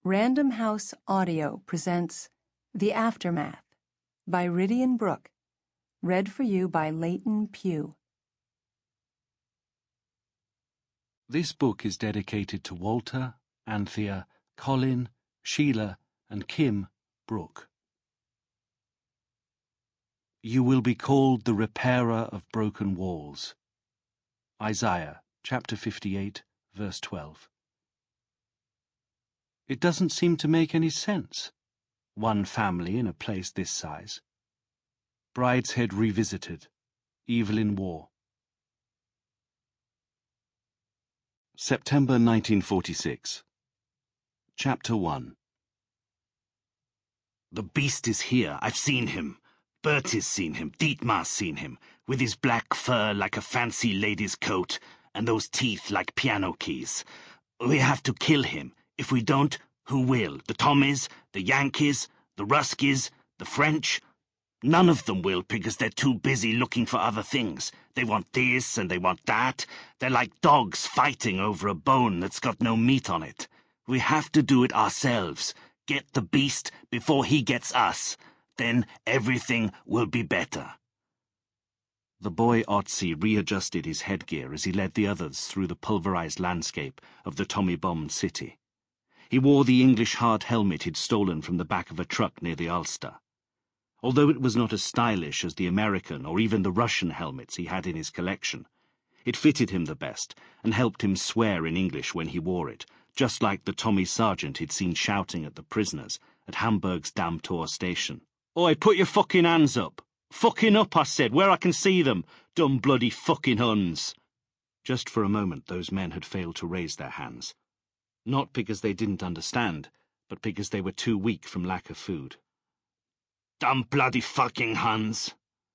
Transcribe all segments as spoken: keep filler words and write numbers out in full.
Random House Audio presents The Aftermath by Rydian Brooke, read for you by Leighton Pugh. This book is dedicated to Walter, Anthea, Colin, Sheila, and Kim Brooke. You will be called the repairer of broken walls. Isaiah, chapter fifty-eight, verse twelve. It doesn't seem to make any sense. One family in a place this size. Brideshead Revisited. Evelyn Waugh. September nineteen forty-six. Chapter one. The beast is here. I've seen him. Bertie's seen him. Dietmar's seen him. With his black fur like a fancy lady's coat, and those teeth like piano keys. We have to kill him. If we don't, who will? The Tommies, the Yankees, the Ruskies, the French? None of them will, because they're too busy looking for other things. They want this and they want that. They're like dogs fighting over a bone that's got no meat on it. We have to do it ourselves. Get the beast before he gets us. Then everything will be better. The boy Otzi readjusted his headgear as he led the others through the pulverized landscape of the Tommy-bombed city. He wore the English hard helmet he'd stolen from the back of a truck near the Ulster. Although it was not as stylish as the American or even the Russian helmets he had in his collection, it fitted him the best and helped him swear in English when he wore it, just like the Tommy sergeant he'd seen shouting at the prisoners at Hamburg's Dammtor station. "Oi, put your fucking hands up! Fucking up, I said, where I can see them, dumb bloody fucking Huns!" Just for a moment those men had failed to raise their hands. Not because they didn't understand, but because they were too weak from lack of food. Dumb bloody fucking Huns!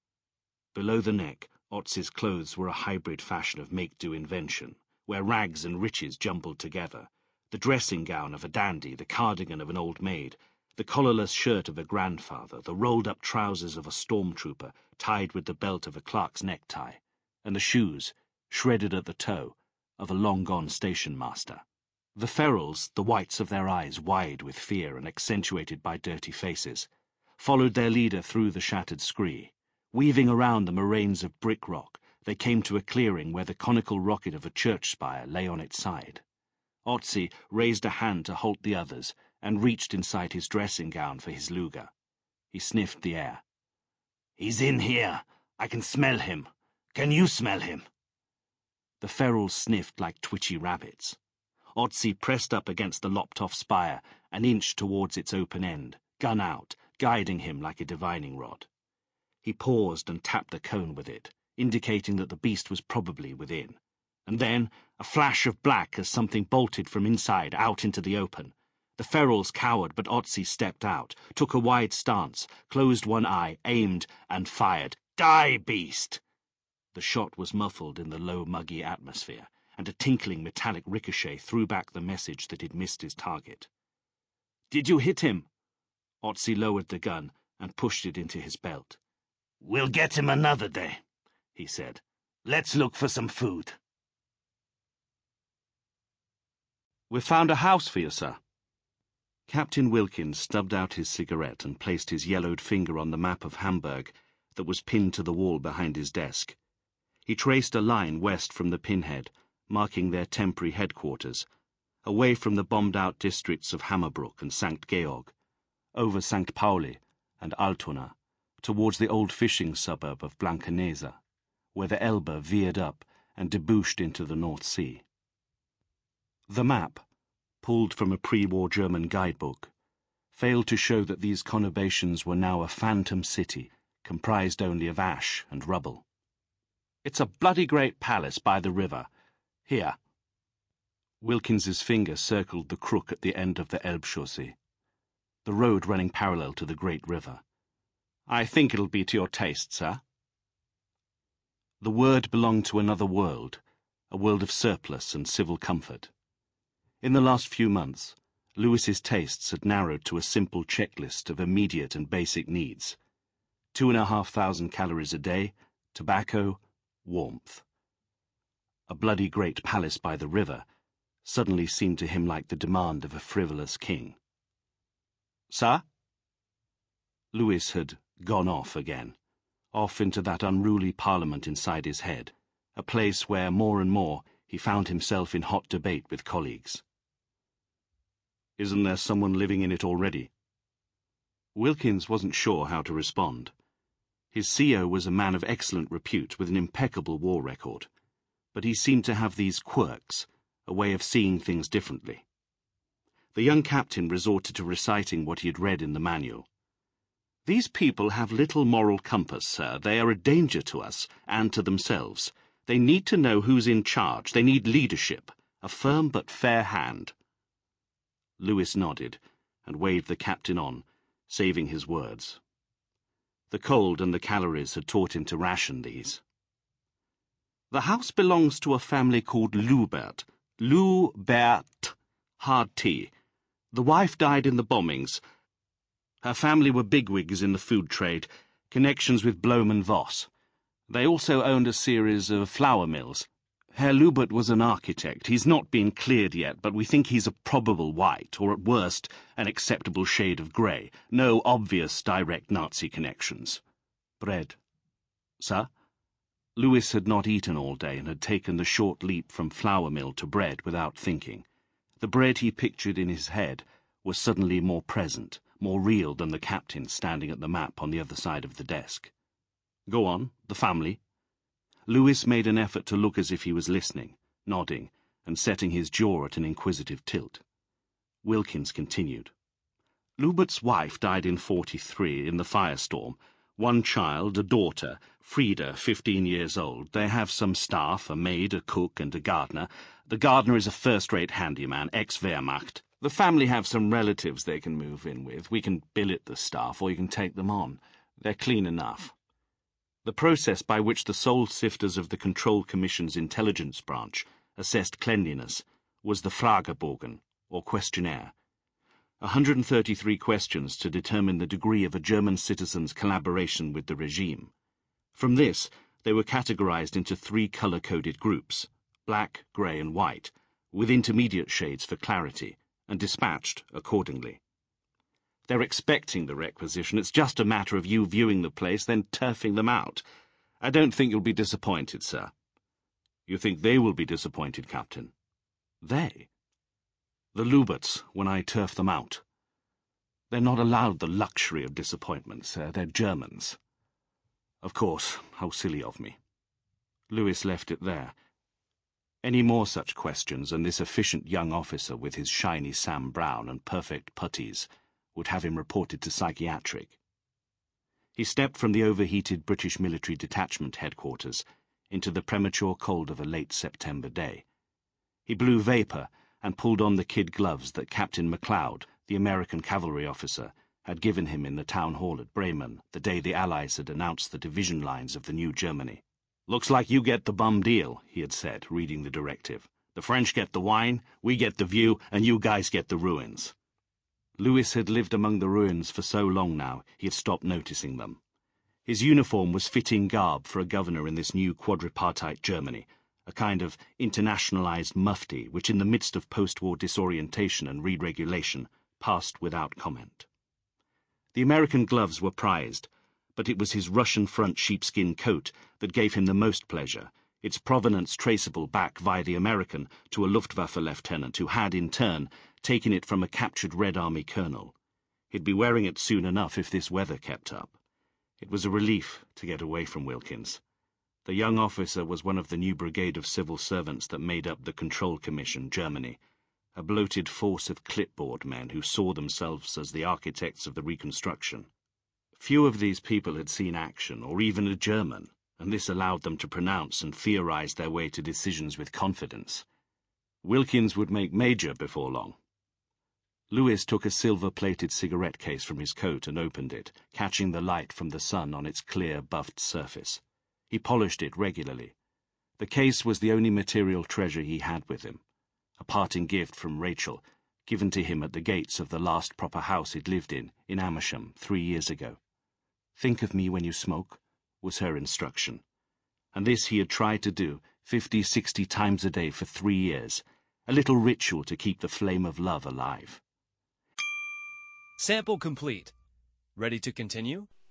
Below the neck, Otzi's clothes were a hybrid fashion of make-do invention, where rags and riches jumbled together, the dressing gown of a dandy, the cardigan of an old maid, the collarless shirt of a grandfather, the rolled-up trousers of a stormtrooper tied with the belt of a clerk's necktie, and the shoes, shredded at the toe, of a long-gone station-master. The ferals, the whites of their eyes wide with fear and accentuated by dirty faces, followed their leader through the shattered scree. Weaving around the moraines of brick rock, they came to a clearing where the conical rocket of a church spire lay on its side. Otzi raised a hand to halt the others and reached inside his dressing gown for his Luger. He sniffed the air. "He's in here. I can smell him. Can you smell him?" The ferals sniffed like twitchy rabbits. Otzi pressed up against the lopped-off spire and inched towards its open end, gun out, guiding him like a divining rod. He paused and tapped the cone with it, indicating that the beast was probably within. And then, a flash of black as something bolted from inside out into the open. The ferals cowered, but Otzi stepped out, took a wide stance, closed one eye, aimed, and fired. "Die, beast!" The shot was muffled in the low, muggy atmosphere, and a tinkling metallic ricochet threw back the message that he'd missed his target. "Did you hit him?" Otzi lowered the gun and pushed it into his belt. "We'll get him another day," he said. "Let's look for some food." "We've found a house for you, sir." Captain Wilkins stubbed out his cigarette and placed his yellowed finger on the map of Hamburg that was pinned to the wall behind his desk. He traced a line west from the pinhead, marking their temporary headquarters, away from the bombed-out districts of Hammerbrook and Sankt Georg, over Sankt Pauli and Altona, towards the old fishing suburb of Blankenese, where the Elbe veered up and debouched into the North Sea. The map, pulled from a pre-war German guidebook, failed to show that these conurbations were now a phantom city, comprised only of ash and rubble. "It's a bloody great palace by the river. Here." Wilkins's finger circled the crook at the end of the Elbchaussee, the road running parallel to the great river. "I think it'll be to your taste, sir." The word belonged to another world, a world of surplus and civil comfort. In the last few months, Lewis's tastes had narrowed to a simple checklist of immediate and basic needs. Two and a half thousand calories a day, tobacco, warmth. A bloody great palace by the river suddenly seemed to him like the demand of a frivolous king. Sir? Lewis had gone off again, off into that unruly parliament inside his head, a place where more and more he found himself in hot debate with colleagues. Isn't there someone living in it already? Wilkins wasn't sure how to respond. His C O was a man of excellent repute with an impeccable war record, but he seemed to have these quirks, a way of seeing things differently. The young captain resorted to reciting what he had read in the manual. These people have little moral compass, sir. They are a danger to us and to themselves. They need to know who's in charge. They need leadership, a firm but fair hand. Lewis nodded and waved the captain on, saving his words. The cold and the calories had taught him to ration these. The house belongs to a family called Lubert. Lubert. Hard T. The wife died in the bombings. Her family were bigwigs in the food trade, connections with Blom and Voss. They also owned a series of flour mills. Herr Lubert was an architect. He's not been cleared yet, but we think he's a probable white, or at worst, an acceptable shade of grey. No obvious direct Nazi connections. Bread. Sir? Lewis had not eaten all day and had taken the short leap from flour mill to bread without thinking. The bread he pictured in his head was suddenly more present, more real than the captain standing at the map on the other side of the desk. Go on, the family. Lewis made an effort to look as if he was listening, nodding, and setting his jaw at an inquisitive tilt. Wilkins continued. Lubert's wife died in forty-three in the firestorm. One child, a daughter, Frieda, fifteen years old. They have some staff, a maid, a cook, and a gardener. The gardener is a first-rate handyman, ex-Wehrmacht. The family have some relatives they can move in with. We can billet the staff, or you can take them on. They're clean enough. The process by which the soul sifters of the Control Commission's intelligence branch assessed cleanliness was the Fragebogen, or questionnaire. one hundred thirty-three questions to determine the degree of a German citizen's collaboration with the regime. From this, they were categorized into three color-coded groups, black, grey and white, with intermediate shades for clarity, and dispatched accordingly. They're expecting the requisition. It's just a matter of you viewing the place, then turfing them out. I don't think you'll be disappointed, sir. You think they will be disappointed, Captain? They? The Luberts, when I turf them out. They're not allowed the luxury of disappointment, sir. They're Germans. Of course, how silly of me. Lewis left it there. Any more such questions, and this efficient young officer with his shiny Sam Brown and perfect puttees would have him reported to psychiatric. He stepped from the overheated British military detachment headquarters into the premature cold of a late September day. He blew vapour and pulled on the kid gloves that Captain MacLeod, the American cavalry officer, had given him in the town hall at Bremen the day the Allies had announced the division lines of the new Germany. "Looks like you get the bum deal," he had said, reading the directive. "The French get the wine, we get the view, and you guys get the ruins." Lewis had lived among the ruins for so long now, he had stopped noticing them. His uniform was fitting garb for a governor in this new quadripartite Germany, a kind of internationalized mufti which, in the midst of post-war disorientation and re-regulation, passed without comment. The American gloves were prized, but it was his Russian front sheepskin coat that gave him the most pleasure, its provenance traceable back via the American to a Luftwaffe lieutenant who had, in turn, taken it from a captured Red Army colonel. He'd be wearing it soon enough if this weather kept up. It was a relief to get away from Wilkins. The young officer was one of the new brigade of civil servants that made up the Control Commission, Germany, a bloated force of clipboard men who saw themselves as the architects of the reconstruction. Few of these people had seen action, or even a German, and this allowed them to pronounce and theorize their way to decisions with confidence. Wilkins would make major before long. Lewis took a silver-plated cigarette case from his coat and opened it, catching the light from the sun on its clear, buffed surface. He polished it regularly. The case was the only material treasure he had with him, a parting gift from Rachel, given to him at the gates of the last proper house he'd lived in, in Amersham, three years ago. "Think of me when you smoke," was her instruction. And this he had tried to do fifty, sixty times a day for three years, a little ritual to keep the flame of love alive. Sample complete. Ready to continue?